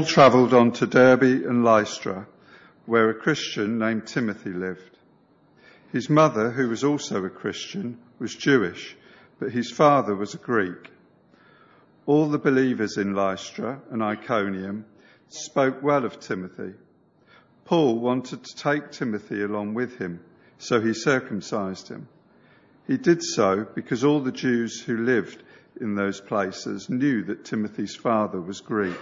Paul travelled on to Derbe and Lystra, where a Christian named Timothy lived. His mother, who was also a Christian, was Jewish, but his father was a Greek. All the believers in Lystra and Iconium spoke well of Timothy. Paul wanted to take Timothy along with him, so he circumcised him. He did so because all the Jews who lived in those places knew that Timothy's father was Greek.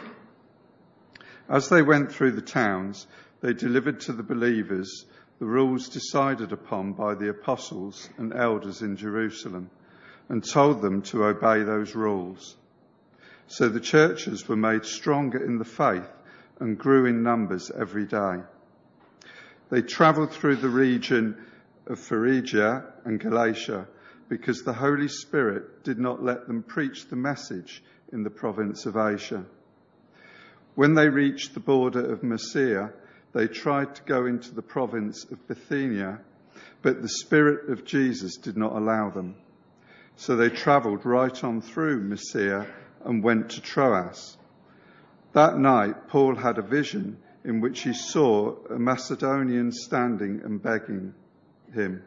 As they went through the towns, they delivered to the believers the rules decided upon by the apostles and elders in Jerusalem, and told them to obey those rules. So the churches were made stronger in the faith and grew in numbers every day. They travelled through the region of Phrygia and Galatia because the Holy Spirit did not let them preach the message in the province of Asia. When they reached the border of Mysia, they tried to go into the province of Bithynia, but the Spirit of Jesus did not allow them. So they travelled right on through Mysia and went to Troas. That night, Paul had a vision in which he saw a Macedonian standing and begging him,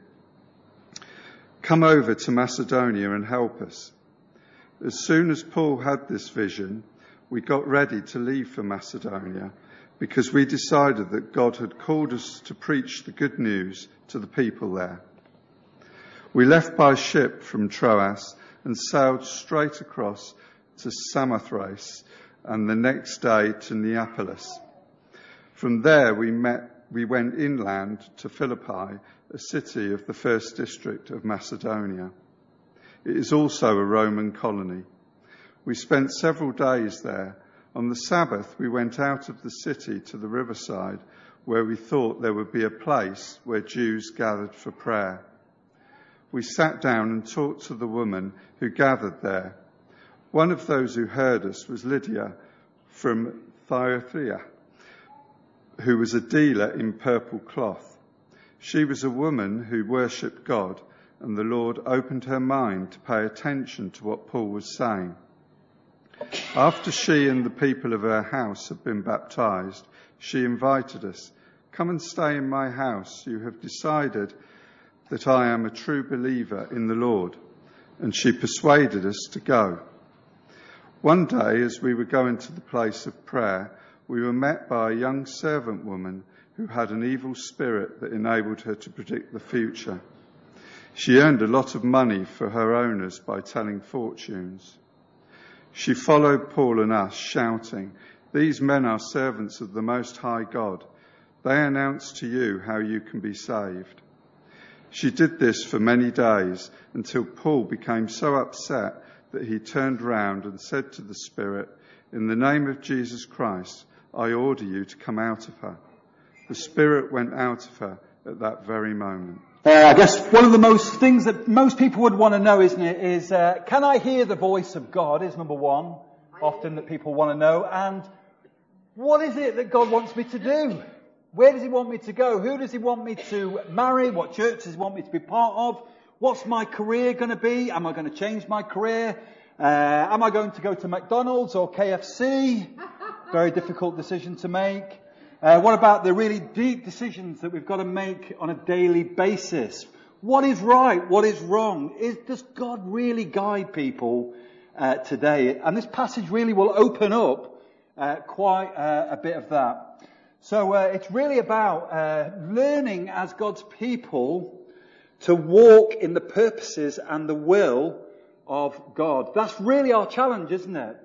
"Come over to Macedonia and help us." As soon as Paul had this vision, we got ready to leave for Macedonia because we decided that God had called us to preach the good news to the people there. We left by ship from Troas and sailed straight across to Samothrace and the next day to Neapolis. From there we went inland to Philippi, a city of the first district of Macedonia. It is also a Roman colony. We spent several days there. On the Sabbath, we went out of the city to the riverside, where we thought there would be a place where Jews gathered for prayer. We sat down and talked to the women who gathered there. One of those who heard us was Lydia from Thyatira, who was a dealer in purple cloth. She was a woman who worshipped God, and the Lord opened her mind to pay attention to what Paul was saying. After she and the people of her house had been baptized, she invited us, "Come and stay in my house. You have decided that I am a true believer in the Lord." And she persuaded us to go. One day, as we were going to the place of prayer, we were met by a young servant woman who had an evil spirit that enabled her to predict the future. She earned a lot of money for her owners by telling fortunes. She followed Paul and us, shouting, "These men are servants of the Most High God. They announce to you how you can be saved." She did this for many days until Paul became so upset that he turned round and said to the spirit, "In the name of Jesus Christ, I order you to come out of her." The spirit went out of her at that very moment. I guess one of the most things that most people would want to know, isn't it, is can I hear the voice of God is number one, often that people want to know. And what is it that God wants me to do? Where does he want me to go? Who does he want me to marry? What church does he want me to be part of? What's my career going to be? Am I going to change my career? Am I going to go to McDonald's or KFC? Very difficult decision to make. What about the really deep decisions that we've got to make on a daily basis? What is right? What is wrong? Does God really guide people today? And this passage really will open up quite a bit of that. So it's really about learning as God's people to walk in the purposes and the will of God. That's really our challenge, isn't it?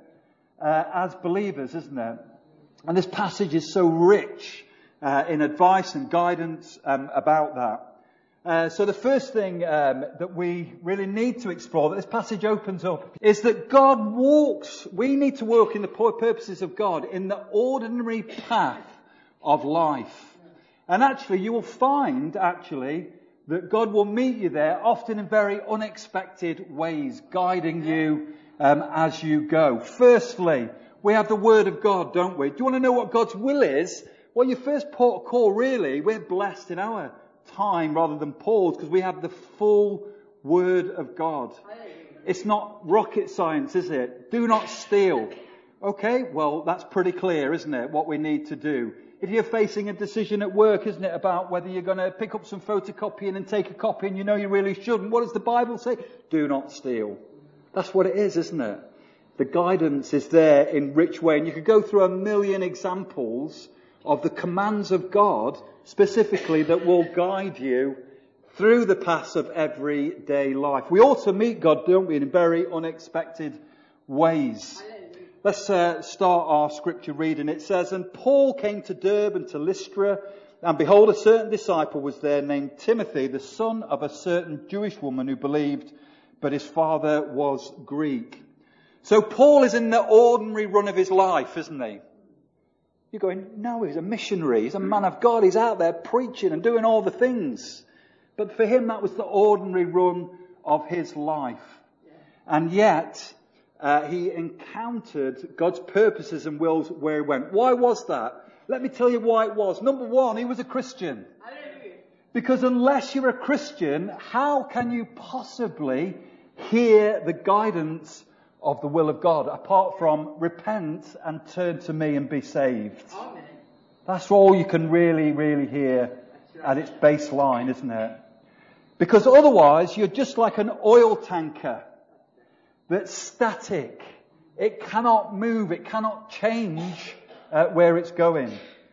As believers, isn't it? And this passage is so rich in advice and guidance about that. So the first thing that we really need to explore, that this passage opens up, is that God walks, we need to walk in the purposes of God in the ordinary path of life. And actually, you will find, that God will meet you there, often in very unexpected ways, guiding you as you go. Firstly, we have the Word of God, don't we? Do you want to know what God's will is? Well, your first port of call, really, we're blessed in our time rather than Paul's because we have the full Word of God. It's not rocket science, is it? Do not steal. Okay, well, that's pretty clear, isn't it, what we need to do? If you're facing a decision at work, isn't it, about whether you're going to pick up some photocopying and take a copy and you know you really shouldn't, what does the Bible say? Do not steal. That's what it is, isn't it? The guidance is there in rich way. And you could go through a million examples of the commands of God, specifically, that will guide you through the paths of everyday life. We also meet God, don't we, in very unexpected ways. Let's start our scripture reading. It says, "And Paul came to Derbe and to Lystra, and behold, a certain disciple was there named Timothy, the son of a certain Jewish woman who believed, but his father was Greek." So Paul is in the ordinary run of his life, isn't he? You're going, no, he's a missionary, he's a man of God, he's out there preaching and doing all the things. But for him, that was the ordinary run of his life. And yet, he encountered God's purposes and wills where he went. Why was that? Let me tell you why it was. Number one, he was a Christian. Because unless you're a Christian, how can you possibly hear the guidance of the will of God, apart from repent and turn to me and be saved? Amen. That's all you can really, really hear at its baseline, isn't it? Because otherwise, you're just like an oil tanker that's static. It cannot move, it cannot change where it's going.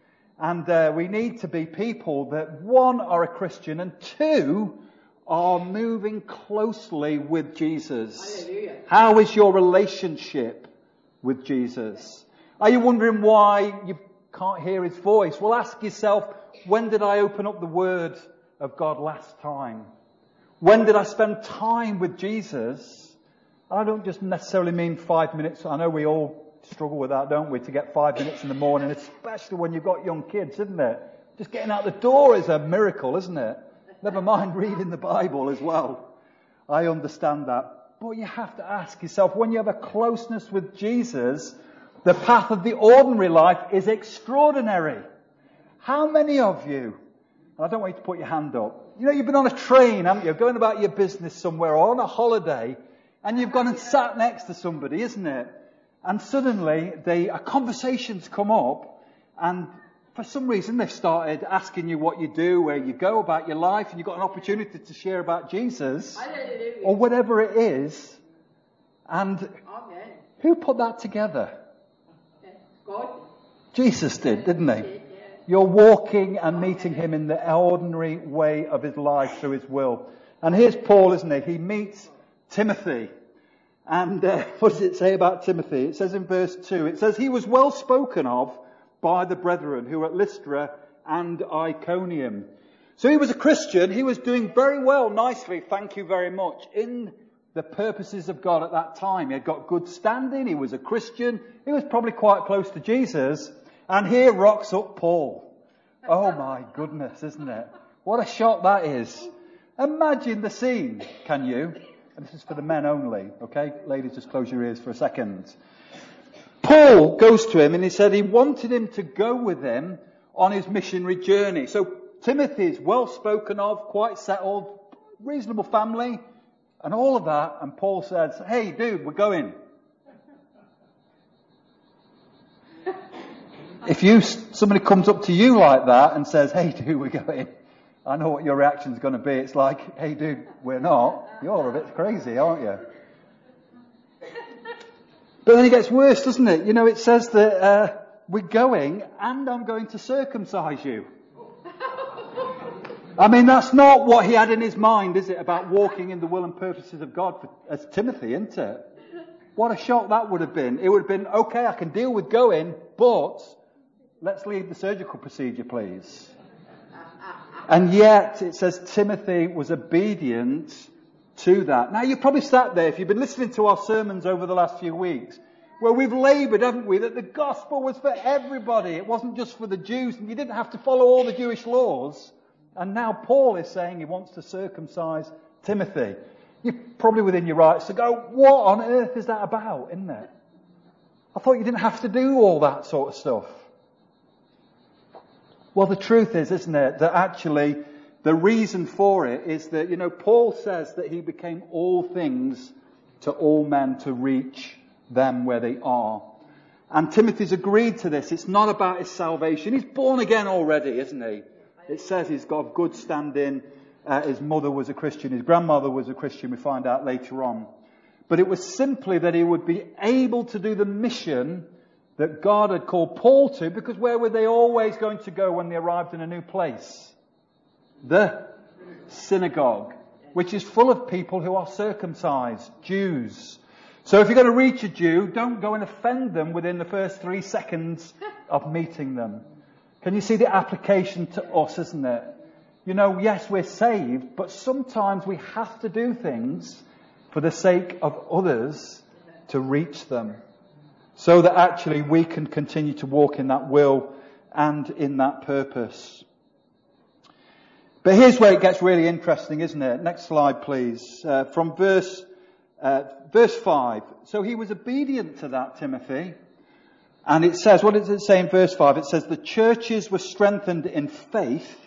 And we need to be people that, one, are a Christian, and two, are moving closely with Jesus. Hallelujah. How is your relationship with Jesus? Are you wondering why you can't hear his voice? Well, ask yourself, when did I open up the Word of God last time? When did I spend time with Jesus? I don't just necessarily mean 5 minutes. I know we all struggle with that, don't we? To get 5 minutes in the morning, especially when you've got young kids, isn't it? Just getting out the door is a miracle, isn't it? Never mind reading the Bible as well. I understand that. But you have to ask yourself, when you have a closeness with Jesus, the path of the ordinary life is extraordinary. How many of you, and I don't want you to put your hand up, you know, you've been on a train, haven't you, going about your business somewhere or on a holiday, and you've gone and sat next to somebody, isn't it? And suddenly a conversation's come up, and for some reason they've started asking you what you do, where you go, about your life, and you've got an opportunity to share about Jesus, or whatever it is. And Amen. Who put that together? God. Jesus did, didn't he? You're walking and meeting him in the ordinary way of his life through his will. And here's Paul, isn't he? He meets Timothy. And what does it say about Timothy? It says in verse 2, it says, he was well spoken of by the brethren who were at Lystra and Iconium. So he was a Christian. He was doing very well, nicely, thank you very much, in the purposes of God at that time. He had got good standing. He was a Christian. He was probably quite close to Jesus. And here rocks up Paul. Oh my goodness, isn't it? What a shock that is. Imagine the scene, can you? And this is for the men only, okay? Ladies, just close your ears for a second. Paul goes to him and he said he wanted him to go with him on his missionary journey. So Timothy is well spoken of, quite settled, reasonable family, and all of that. And Paul says, hey dude, we're going. If somebody comes up to you like that and says, hey dude, we're going, I know what your reaction's going to be. It's like, hey dude, we're not. You're a bit crazy, aren't you? But then it gets worse, doesn't it? You know, it says that we're going and I'm going to circumcise you. I mean, that's not what he had in his mind, is it? About walking in the will and purposes of God as Timothy, isn't it? What a shock that would have been. It would have been, okay, I can deal with going, but let's leave the surgical procedure, please. And yet, it says Timothy was obedient to that. Now, you've probably sat there, if you've been listening to our sermons over the last few weeks, where we've laboured, haven't we, that the gospel was for everybody. It wasn't just for the Jews, and you didn't have to follow all the Jewish laws. And now Paul is saying he wants to circumcise Timothy. You're probably within your rights to go, what on earth is that about, isn't it? I thought you didn't have to do all that sort of stuff. Well, the truth is, isn't it, that actually the reason for it is that, you know, Paul says that he became all things to all men to reach them where they are. And Timothy's agreed to this. It's not about his salvation. He's born again already, isn't he? It says he's got good standing. His mother was a Christian. His grandmother was a Christian, we find out later on. But it was simply that he would be able to do the mission that God had called Paul to, because where were they always going to go when they arrived in a new place? The synagogue, which is full of people who are circumcised, Jews. So if you're going to reach a Jew, don't go and offend them within the first 3 seconds of meeting them. Can you see the application to us, isn't it? You know, yes, we're saved, but sometimes we have to do things for the sake of others to reach them, so that actually we can continue to walk in that will and in that purpose. But here's where it gets really interesting, isn't it? Next slide, please. From verse 5. So he was obedient to that, Timothy. And it says, what does it say in verse 5? It says the churches were strengthened in faith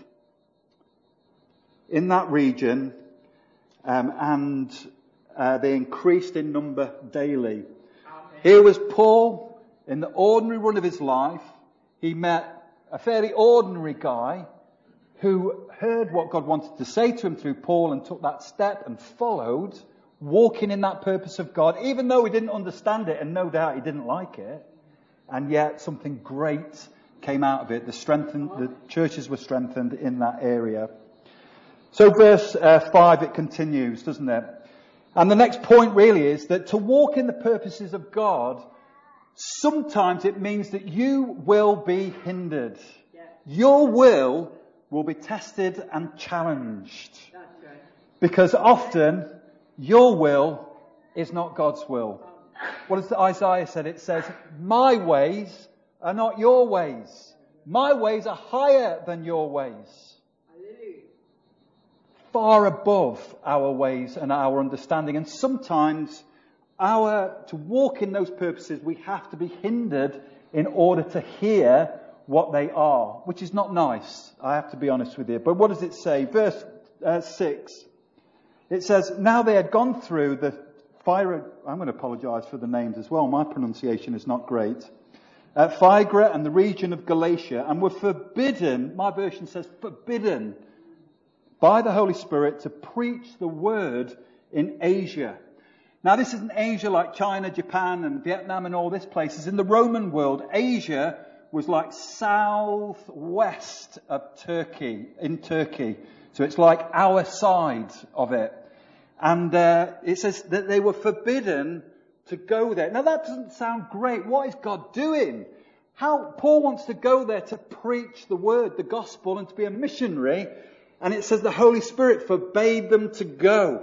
in that region, and they increased in number daily. Here was Paul in the ordinary run of his life. He met a fairly ordinary guy who heard what God wanted to say to him through Paul and took that step and followed, walking in that purpose of God, even though he didn't understand it, and no doubt he didn't like it. And yet something great came out of it. The churches were strengthened in that area. So verse 5, it continues, doesn't it? And the next point really is that to walk in the purposes of God, sometimes it means that you will be hindered. Your will be tested and challenged. Because often your will is not God's will. What does Isaiah said? It says, my ways are not your ways. My ways are higher than your ways. Far above our ways and our understanding. And sometimes to walk in those purposes, we have to be hindered in order to hear what they are, which is not nice. I have to be honest with you. But what does it say? Verse 6. It says, now they had gone through the fire. I'm going to apologise for the names as well. My pronunciation is not great. Phrygia and the region of Galatia, and were forbidden, my version says forbidden, by the Holy Spirit to preach the word in Asia. Now this isn't Asia like China, Japan and Vietnam and all these places. In the Roman world, Asia was like southwest of Turkey, in Turkey. So it's like our side of it. And it says that they were forbidden to go there. Now that doesn't sound great. What is God doing? How Paul wants to go there to preach the word, the gospel, and to be a missionary. And it says the Holy Spirit forbade them to go.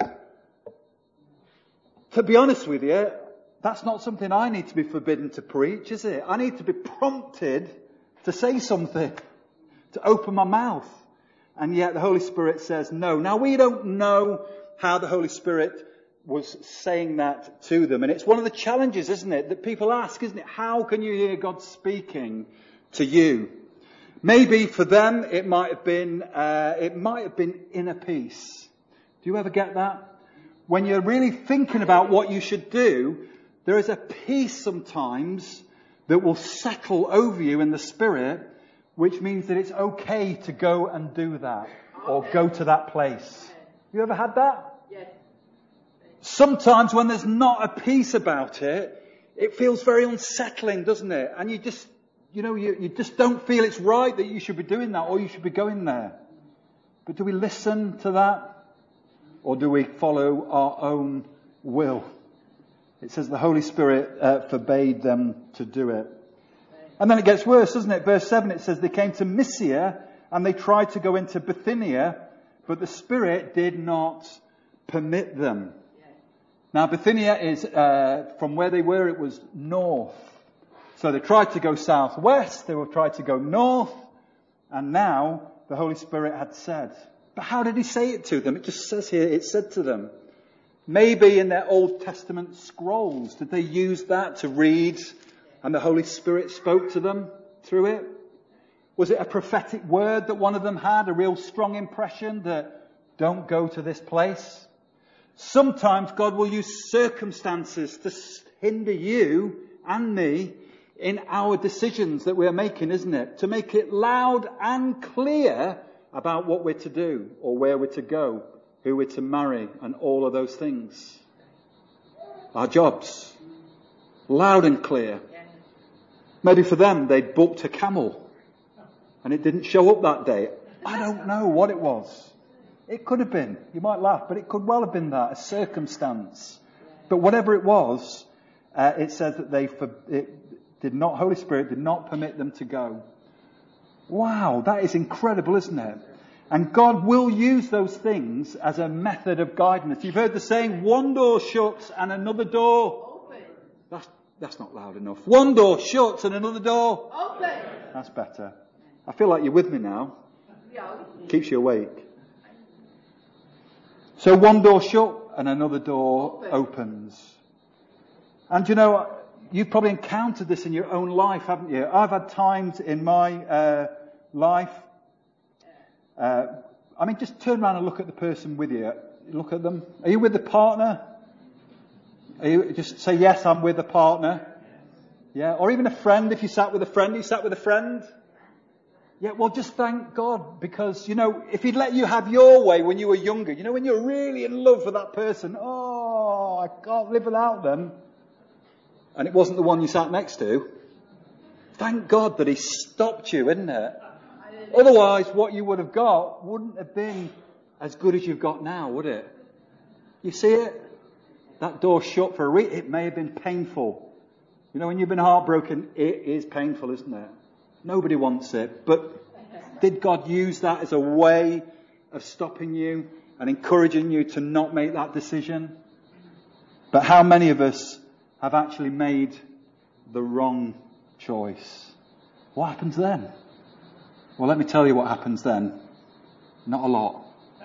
To be honest with you, that's not something I need to be forbidden to preach, is it? I need to be prompted to say something, to open my mouth. And yet the Holy Spirit says no. Now we don't know how the Holy Spirit was saying that to them. And it's one of the challenges, isn't it, that people ask, isn't it? How can you hear God speaking to you? Maybe for them it might have been inner peace. Do you ever get that? When you're really thinking about what you should do, there is a peace sometimes that will settle over you in the Spirit, which means that it's okay to go and do that or go to that place. You ever had that? Yes. Sometimes when there's not a peace about it, it feels very unsettling, doesn't it? And you just don't feel it's right that you should be doing that or you should be going there. But do we listen to that? Or do we follow our own will? It says the Holy Spirit forbade them to do it. And then it gets worse, doesn't it? Verse 7, it says they came to Mysia and they tried to go into Bithynia, but the Spirit did not permit them. Now Bithynia is, from where they were, it was north. So they tried to go southwest, they were tried to go north, and now the Holy Spirit had said. But how did he say it to them? It just says here, it said to them. Maybe in their Old Testament scrolls, did they use that to read and the Holy Spirit spoke to them through it? Was it a prophetic word that one of them had, a real strong impression that don't go to this place? Sometimes God will use circumstances to hinder you and me in our decisions that we're making, isn't it? To make it loud and clear about what we're to do or where we're to go, who we're to marry and all of those things. Our jobs. Loud and clear. Maybe for them they'd booked a camel and it didn't show up that day. I don't know what it was. It could have been. You might laugh, but it could well have been that, a circumstance. But whatever it was, it says that Holy Spirit did not permit them to go. Wow, that is incredible, isn't it? And God will use those things as a method of guiding us. You've heard the saying, one door shuts and another door open. That's not loud enough. One door shuts and another door open. That's better. I feel like you're with me now. Keeps you awake. So one door shut and another door opens. And you know, you've probably encountered this in your own life, haven't you? I've had times in my life. Just turn around and look at the person with you. Look at them. Are you with the partner? Just say, yes, I'm with a partner. Yeah. Or even a friend. If you sat with a friend, you sat with a friend. Yeah, well, just thank God, because, if He'd let you have your way when you were younger, when you're really in love with that person, I can't live without them, and it wasn't the one you sat next to, thank God that He stopped you, isn't it? Otherwise, what you would have got wouldn't have been as good as you've got now, would it? You see it? That door shut for a week. It may have been painful. When you've been heartbroken, it is painful, isn't it? Nobody wants it. But did God use that as a way of stopping you and encouraging you to not make that decision? But how many of us have actually made the wrong choice? What happens then? Well, let me tell you what happens then. Not a lot.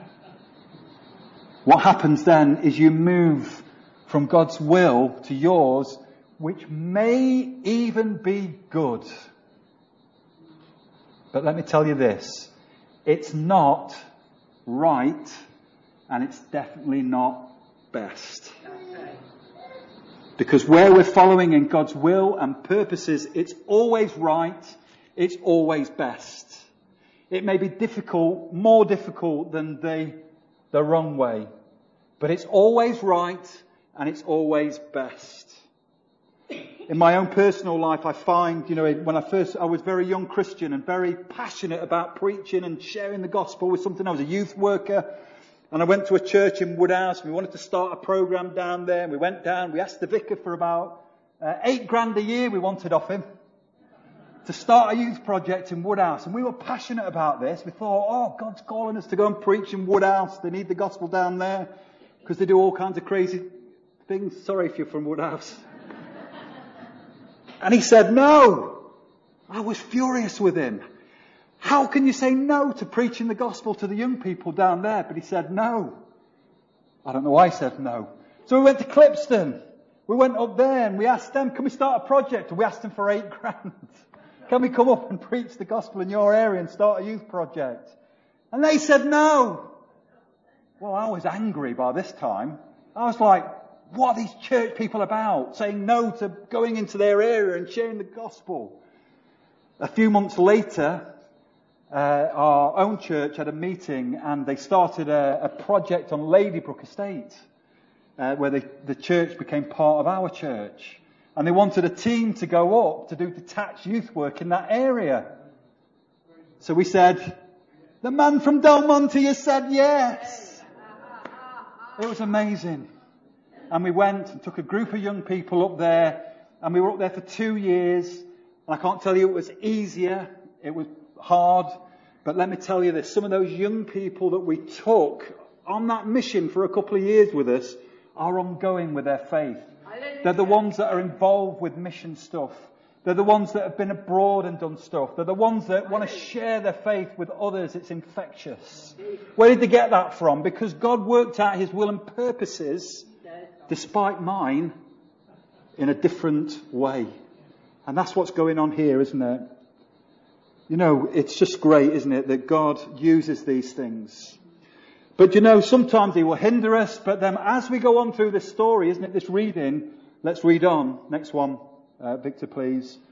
What happens then is you move from God's will to yours, which may even be good. But let me tell you this, it's not right, and it's definitely not best. Because where we're following in God's will and purposes, it's always right, it's always best. It may be difficult, more difficult than the wrong way, but it's always right, and it's always best. In my own personal life, I find, when I was very young Christian and very passionate about preaching and sharing the gospel with something. I was a youth worker, and I went to a church in Woodhouse. We wanted to start a program down there, and we went down. We asked the vicar for about $8,000 a year we wanted off him to start a youth project in Woodhouse. And we were passionate about this. We thought, God's calling us to go and preach in Woodhouse. They need the gospel down there because they do all kinds of crazy things. Sorry if you're from Woodhouse. And he said no. I was furious with him. How can you say no to preaching the gospel to the young people down there? But he said no. I don't know why he said no. So we went to Clipston. We went up there and we asked them, can we start a project? And we asked them for $8,000. Can we come up and preach the gospel in your area and start a youth project? And they said no. Well, I was angry by this time. I was like, what are these church people about? Saying no to going into their area and sharing the gospel. A few months later, our own church had a meeting and they started a project on Ladybrook Estate, where the church became part of our church. And they wanted a team to go up to do detached youth work in that area. So we said, the man from Del Monte has said yes. It was amazing. And we went and took a group of young people up there, and we were up there for 2 years. And I can't tell you it was easier, it was hard, but let me tell you this, some of those young people that we took on that mission for a couple of years with us are ongoing with their faith. They're the ones that are involved with mission stuff. They're the ones that have been abroad and done stuff. They're the ones that want to share their faith with others. It's infectious. Where did they get that from? Because God worked out His will and purposes, despite mine, in a different way. And that's what's going on here, isn't it? It's just great, isn't it, that God uses these things. But sometimes He will hinder us, but then as we go on through this story, isn't it, this reading, let's read on. Next one, Victor, please.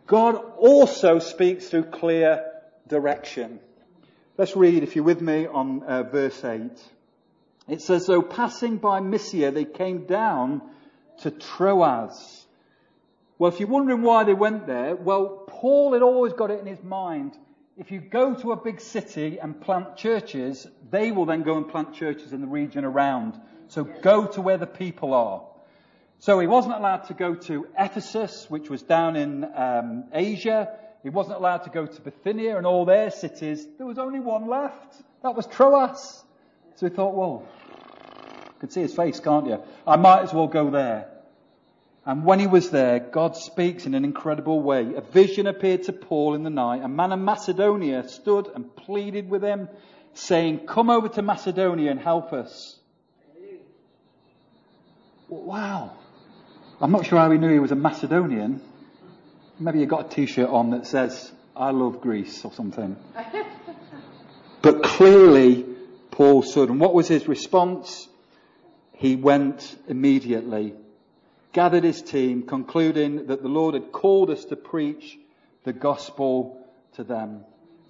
God also speaks through clear direction. Let's read, if you're with me, on verse 8. It says, though passing by Mysia, they came down to Troas. Well, if you're wondering why they went there, well, Paul had always got it in his mind. If you go to a big city and plant churches, they will then go and plant churches in the region around. So go to where the people are. So he wasn't allowed to go to Ephesus, which was down in Asia. He wasn't allowed to go to Bithynia and all their cities. There was only one left. That was Troas. So he thought, well, you can see his face, can't you? I might as well go there. And when he was there, God speaks in an incredible way. A vision appeared to Paul in the night. A man of Macedonia stood and pleaded with him, saying, come over to Macedonia and help us. Wow. I'm not sure how he knew he was a Macedonian. Maybe he got a t-shirt on that says, I love Greece or something. But clearly, Paul stood. And what was his response? He went immediately, gathered his team, concluding that the Lord had called us to preach the gospel to them.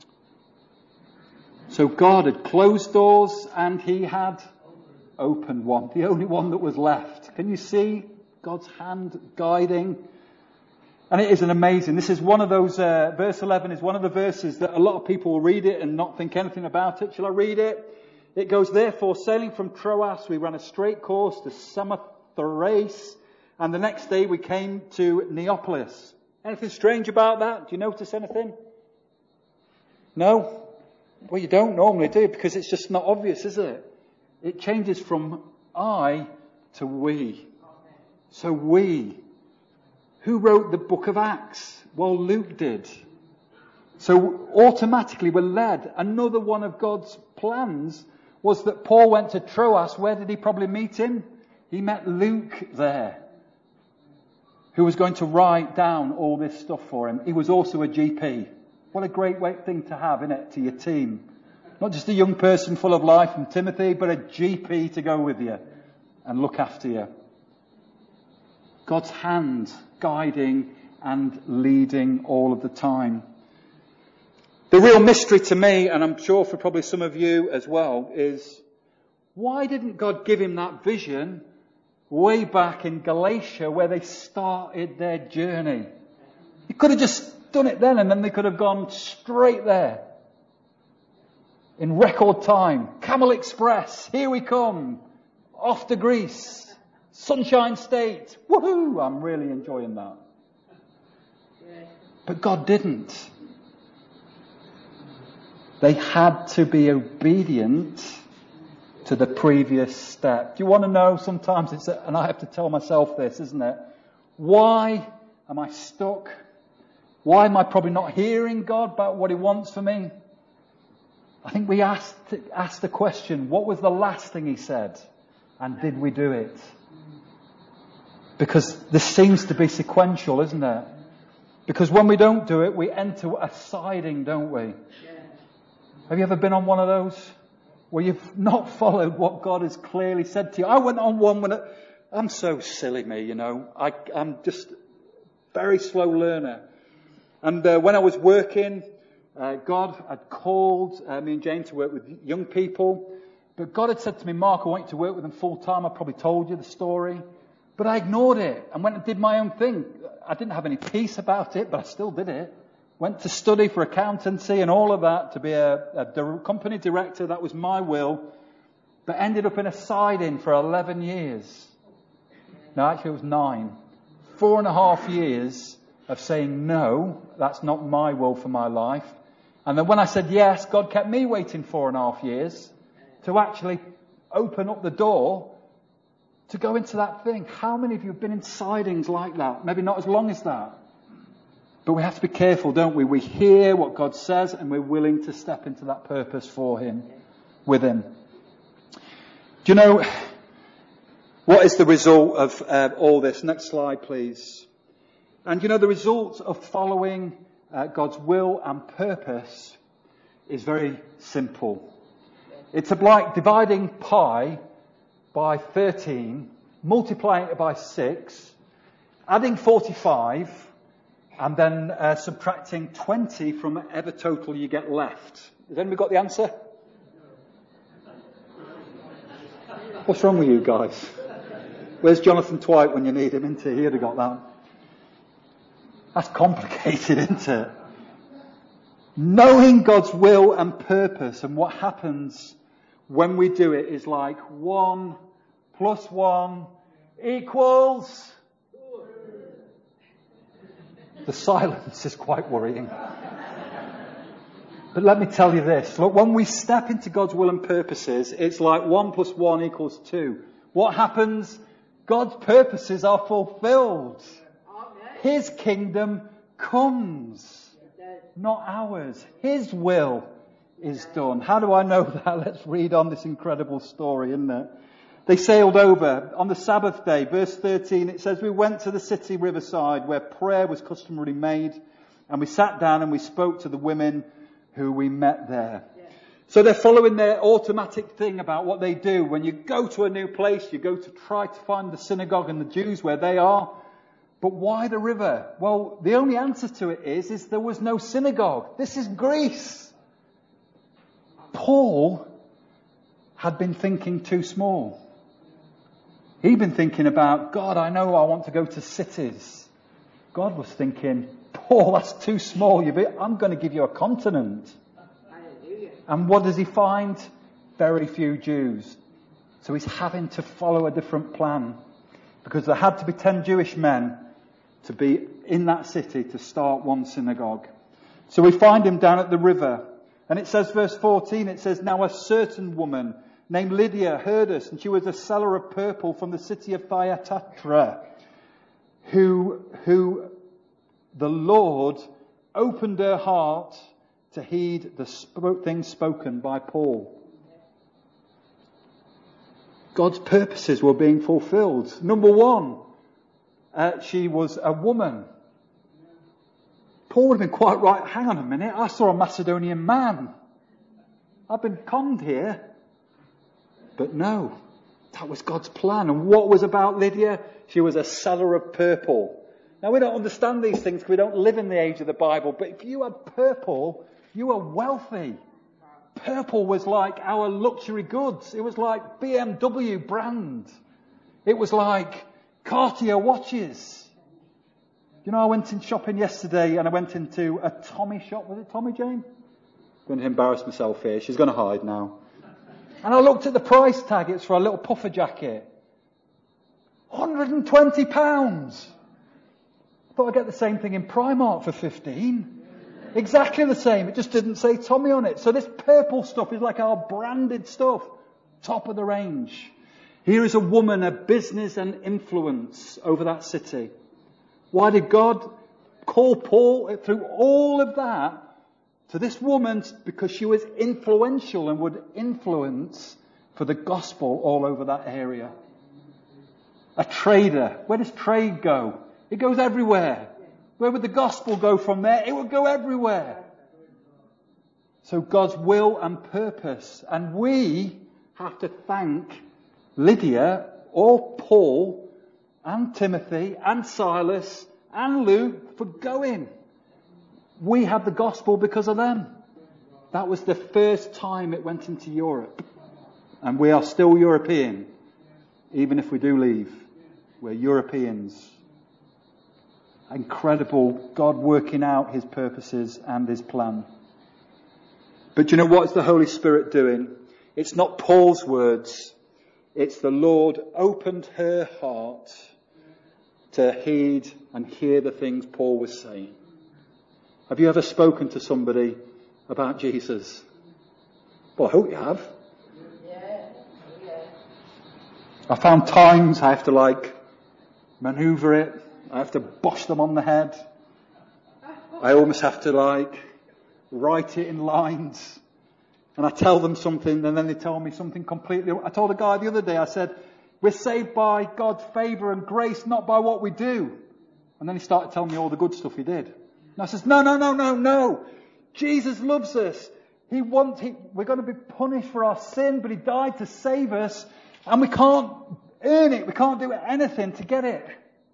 So God had closed doors and he had opened one, the only one that was left. Can you see God's hand guiding? And it is an amazing, this is one of those, verse 11 is one of the verses that a lot of people will read it and not think anything about it. Shall I read it? It goes, therefore, sailing from Troas, we ran a straight course to Samothrace, and the next day we came to Neapolis. Anything strange about that? Do you notice anything? No? Well, you don't normally, do you? Because it's just not obvious, is it? It changes from I to we. So we. Who wrote the book of Acts? Well, Luke did. So automatically we're led. Another one of God's plans was that Paul went to Troas. Where did he probably meet him? He met Luke there, who was going to write down all this stuff for him. He was also a GP. What a great thing to have, isn't it, to your team? Not just a young person full of life from Timothy, but a GP to go with you and look after you. God's hand guiding and leading all of the time. The real mystery to me, and I'm sure for probably some of you as well, is why didn't God give him that vision way back in Galatia where they started their journey? He could have just done it then and then they could have gone straight there. In record time. Camel Express, here we come. Off to Greece. Sunshine State. Woohoo! I'm really enjoying that. But God didn't. They had to be obedient to the previous step. Do you want to know? Sometimes and I have to tell myself this, isn't it? Why am I stuck? Why am I probably not hearing God about what he wants for me? I think we asked the question, what was the last thing he said? And did we do it? Because this seems to be sequential, isn't it? Because when we don't do it, we enter a siding, don't we? Yeah. Have you ever been on one of those? Where you've not followed what God has clearly said to you. I went on one when I'm so silly, me, you know. I'm just very slow learner. And when I was working, God had called me and Jane to work with young people. But God had said to me, Mark, I want you to work with them full time. I probably told you the story. But I ignored it and went and did my own thing. I didn't have any peace about it, but I still did it. Went to study for accountancy and all of that to be a company director. That was my will. But ended up in a siding for 11 years. No, actually it was 9. 4.5 years of saying, no, that's not my will for my life. And then when I said yes, God kept me waiting 4.5 years to actually open up the door to go into that thing. How many of you have been in sidings like that? Maybe not as long as that. But we have to be careful, don't we? We hear what God says and we're willing to step into that purpose for him, with him. Do you know what is the result of all this? Next slide, please. And you know, the result of following God's will and purpose is very simple. It's like dividing pi by 13, multiplying it by 6, adding 45, and then subtracting 20 from whatever total you get left. Has anybody got the answer? What's wrong with you guys? Where's Jonathan Twight when you need him, isn't he? He'd have got that. That's complicated, isn't it? Knowing God's will and purpose and what happens when we do it is like 1 + 1 equals... The silence is quite worrying. But let me tell you this. Look, when we step into God's will and purposes, it's like 1 + 1 equals 2. What happens? God's purposes are fulfilled. His kingdom comes, not ours. His will is done. How do I know that? Let's read on this incredible story, isn't it? They sailed over on the Sabbath day. Verse 13, it says, we went to the city riverside where prayer was customarily made, and we sat down and we spoke to the women who we met there. Yeah. So they're following their automatic thing about what they do. When you go to a new place, you go to try to find the synagogue and the Jews where they are. But why the river? Well, the only answer to it is there was no synagogue. This is Greece. Paul had been thinking too small. He'd been thinking about, God, I know I want to go to cities. God was thinking, Paul, that's too small. I'm going to give you a continent. And what does he find? Very few Jews. So he's having to follow a different plan. Because there had to be 10 Jewish men to be in that city to start one synagogue. So we find him down at the river. And it says, verse 14, it says, now a certain woman named Lydia heard us, and she was a seller of purple from the city of Thyatira, who the Lord opened her heart to heed the things spoken by Paul. God's purposes were being fulfilled. Number one, she was a woman. Paul would have been quite right. Hang on a minute, I saw a Macedonian man. I've been conned here. But no, that was God's plan. And what was about Lydia? She was a seller of purple. Now we don't understand these things because we don't live in the age of the Bible. But if you had purple, you were wealthy. Purple was like our luxury goods. It was like BMW brand. It was like Cartier watches. You know, I went in shopping yesterday and I went into a Tommy shop. Was it Tommy, Jane? I'm going to embarrass myself here. She's going to hide now. And I looked at the price tag. It's for a little puffer jacket. £120. I thought I'd get the same thing in Primark for 15. Exactly the same. It just didn't say Tommy on it. So this purple stuff is like our branded stuff. Top of the range. Here is a woman, a business and influence over that city. Why did God call Paul through all of that to this woman? Because she was influential and would influence for the gospel all over that area. A trader. Where does trade go? It goes everywhere. Where would the gospel go from there? It would go everywhere. So God's will and purpose. And we have to thank Lydia or Paul and Timothy and Silas and Luke for going. We have the gospel because of them. That was the first time it went into Europe. And we are still European. Even if we do leave. We're Europeans. Incredible God working out his purposes and his plan. But you know what is the Holy Spirit doing? It's not Paul's words. It's the Lord opened her heart to heed and hear the things Paul was saying. Have you ever spoken to somebody about Jesus? Well, I hope you have. Yeah. I found times I have to maneuver it. I have to bosh them on the head. I almost have to write it in lines. And I tell them something and then they tell me something completely. I told a guy the other day, I said, we're saved by God's favour and grace, not by what we do. And then he started telling me all the good stuff he did. And I says, no. Jesus loves us. We're going to be punished for our sin, but he died to save us. And we can't earn it. We can't do anything to get it.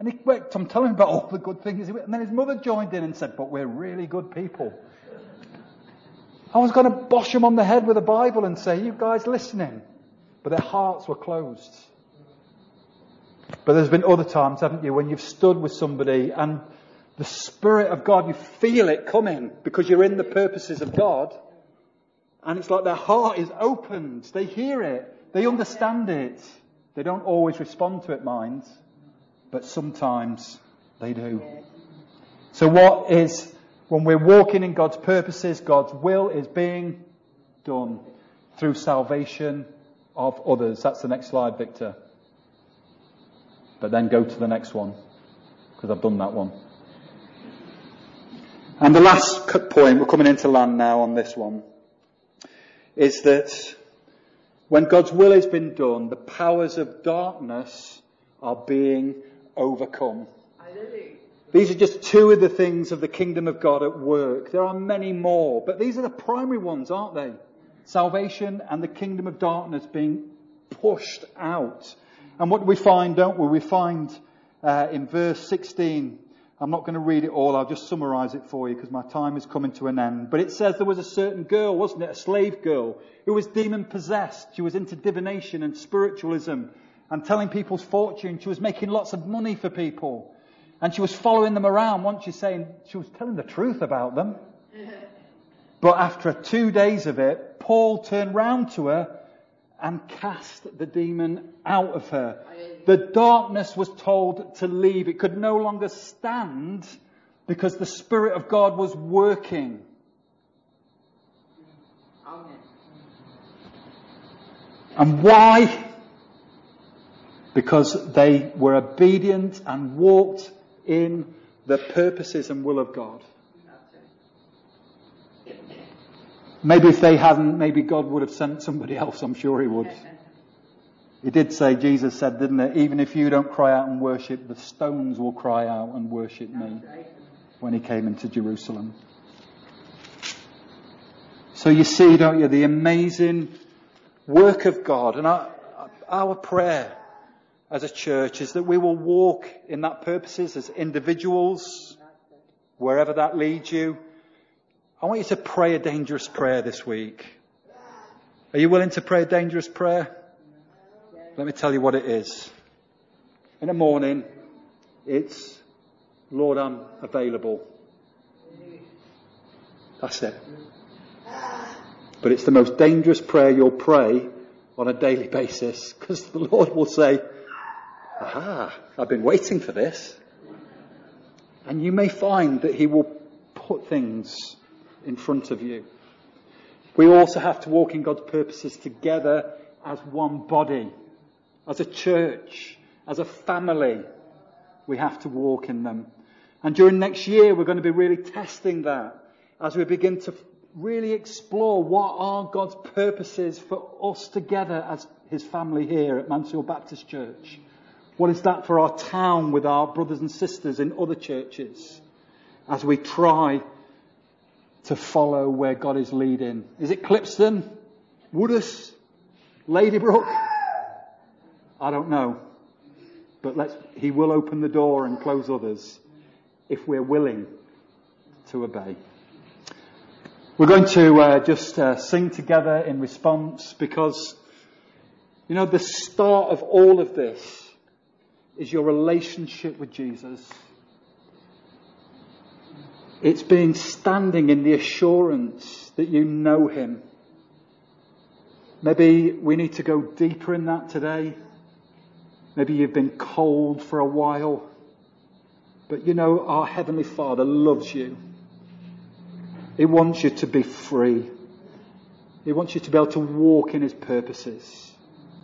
And I'm telling him about all the good things. And then his mother joined in and said, but we're really good people. I was going to bosh them on the head with a Bible and say, you guys listening? But their hearts were closed. But there's been other times, haven't you, when you've stood with somebody and the Spirit of God, you feel it coming because you're in the purposes of God. And it's like their heart is opened. They hear it. They understand it. They don't always respond to it, mind. But sometimes they do. So when we're walking in God's purposes, God's will is being done through salvation of others. That's the next slide, Victor. But then go to the next one, because I've done that one. And the last point, we're coming into land now on this one, is that when God's will has been done, the powers of darkness are being overcome. These are just two of the things of the kingdom of God at work. There are many more, but these are the primary ones, aren't they? Salvation and the kingdom of darkness being pushed out. And what do we find, don't we? We find in verse 16, I'm not going to read it all, I'll just summarise it for you because my time is coming to an end. But it says there was a certain girl, wasn't it? A slave girl who was demon possessed. She was into divination and spiritualism and telling people's fortune. She was making lots of money for people. And she was following them around, wasn't she, saying she was telling the truth about them. But after 2 days of it, Paul turned round to her and cast the demon out of her. The darkness was told to leave. It could no longer stand because the Spirit of God was working. Amen. And why? Because they were obedient and walked in the purposes and will of God. Maybe if they hadn't, maybe God would have sent somebody else. I'm sure he would. He did say, Jesus said, didn't it? Even if you don't cry out and worship, the stones will cry out and worship me, when he came into Jerusalem. So you see, don't you, the amazing work of God. And our prayer as a church is that we will walk in that purposes as individuals, wherever that leads you. I want you to pray a dangerous prayer this week. Are you willing to pray a dangerous prayer? Let me tell you what it is. In the morning, it's, Lord, I'm available. That's it. But it's the most dangerous prayer you'll pray on a daily basis, because the Lord will say, aha, I've been waiting for this. And you may find that he will put things in front of you. We also have to walk in God's purposes together as one body, as a church, as a family. We have to walk in them. And during next year, we're going to be really testing that as we begin to really explore what are God's purposes for us together as his family here at Mansfield Baptist Church. What is that for our town with our brothers and sisters in other churches as we try to follow where God is leading? Is it Clipston? Woodus? Ladybrook? I don't know. But he will open the door and close others if we're willing to obey. We're going to just sing together in response, because, you know, the start of all of this is your relationship with Jesus. It's being standing in the assurance that you know him. Maybe we need to go deeper in that today. Maybe you've been cold for a while. But you know, our Heavenly Father loves you. He wants you to be free. He wants you to be able to walk in his purposes.